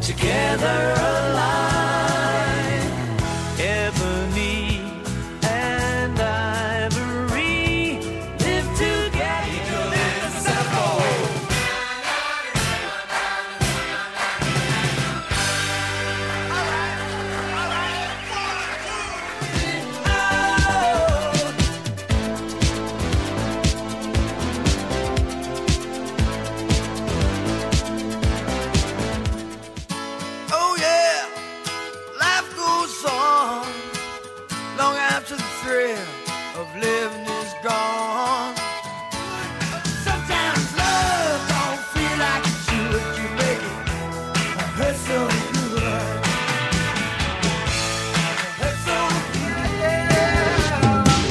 together alive. Ebony and ivory live together. Live simple. Oh yeah, life goes on long after the thrill of living is gone. Sometimes love don't feel like it should. You make it hurt so good. Hurt so good, yeah.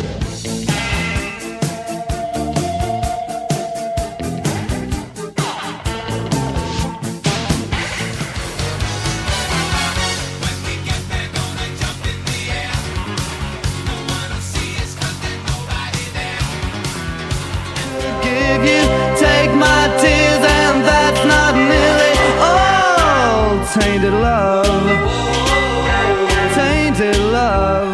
Give you, take my tears, and that's not nearly all. Tainted love, tainted love.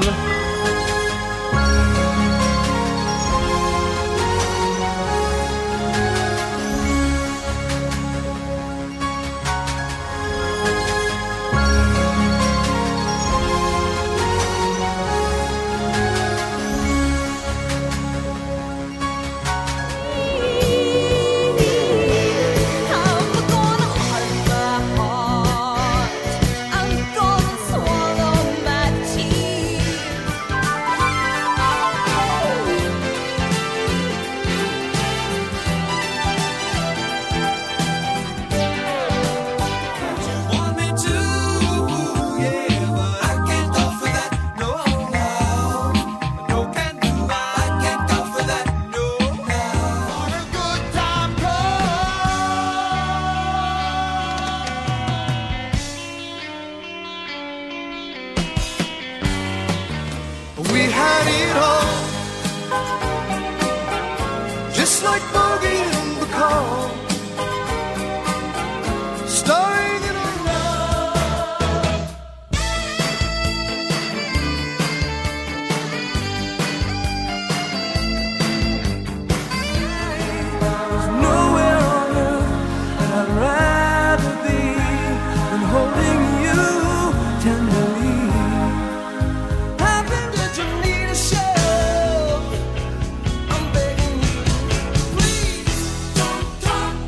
I'm gonna hide my heart. I'm gonna swallow my tears. Want me to, yeah, but I can't go for that. No, no can do. I can't go for that. No, on a good time call. We had it all, just like Bogey and Bacall. Starring in a love. There's nowhere on earth that I'd rather be than holding you tenderly. Happen that you need a shove. I'm begging you, please don't talk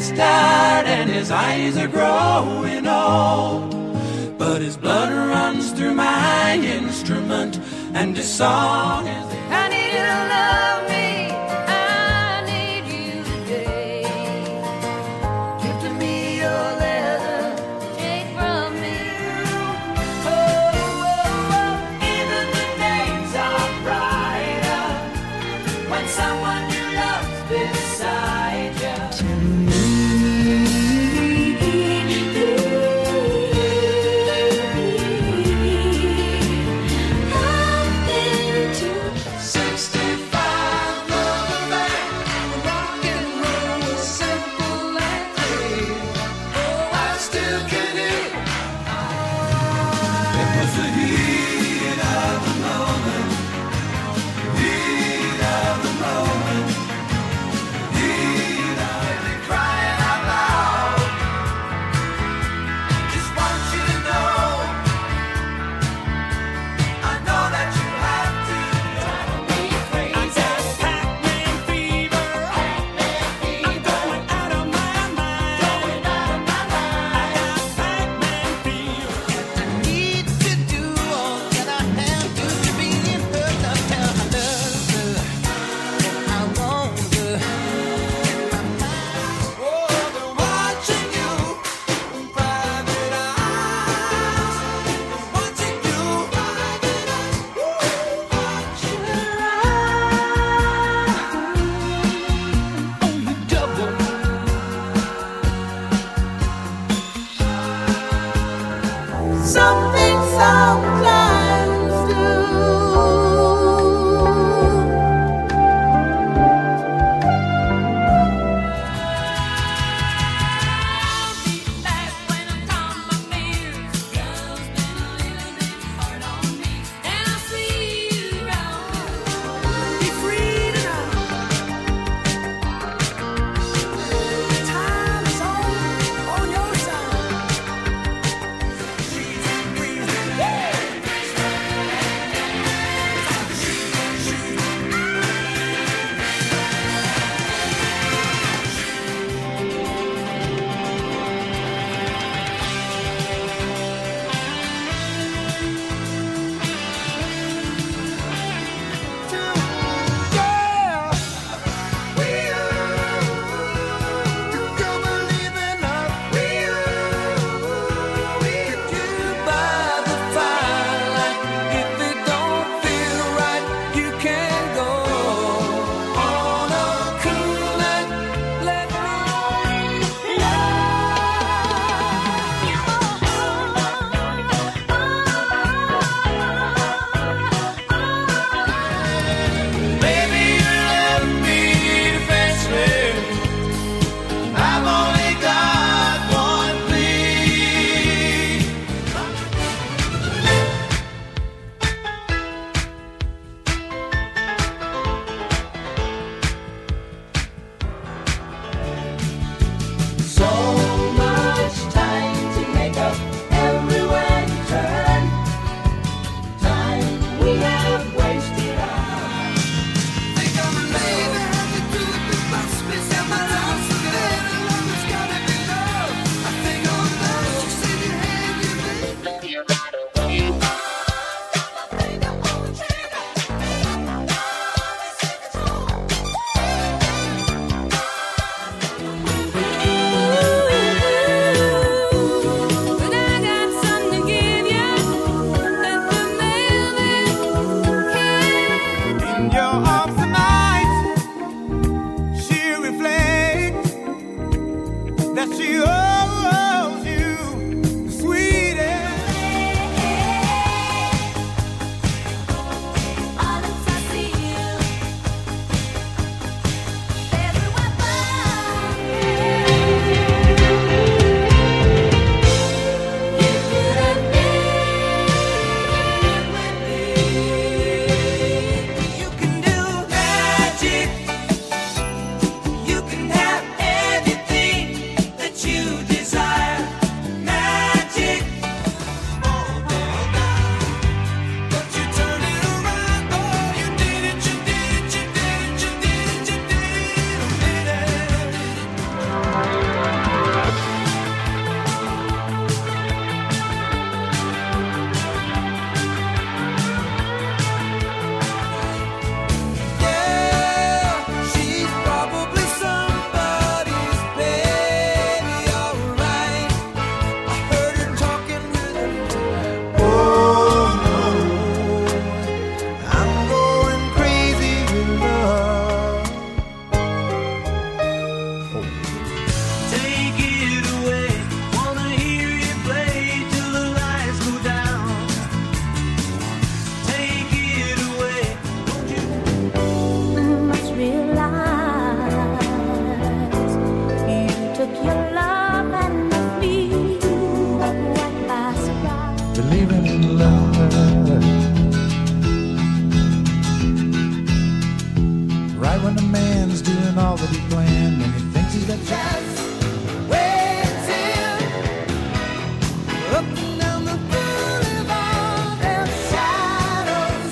has died and his eyes are growing old. But his blood runs through my instrument, and his song is, I need you to love me, I need you today. Give to me your leather, take from me. Oh, oh, oh, even the days are brighter when someone you love's beside you. Something sometimes do. You can do when a man's doing all that he planned and he thinks he's got Just waiting up and down the boulevard, their shadows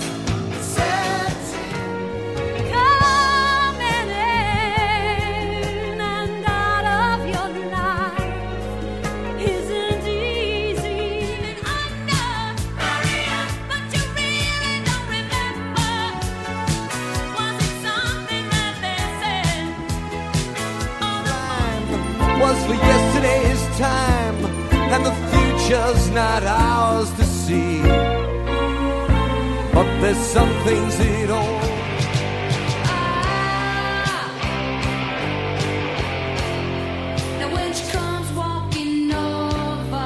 searching. Coming in and out of your life isn't easy. And I know, but you really don't remember. Was it something that they said? Was for yesterday's time, and the future's not ours to see. But there's some things that don't. Now when she comes walking over,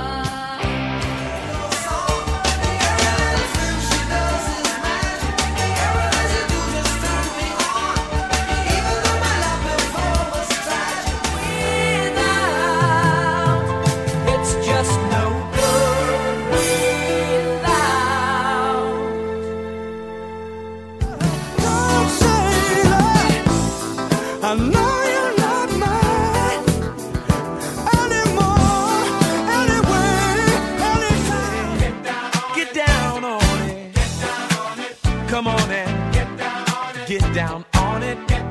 It's just no good without. Don't say that. I know you're not mine anymore. Anyway, anytime. Get down on it. Come on and get down on it.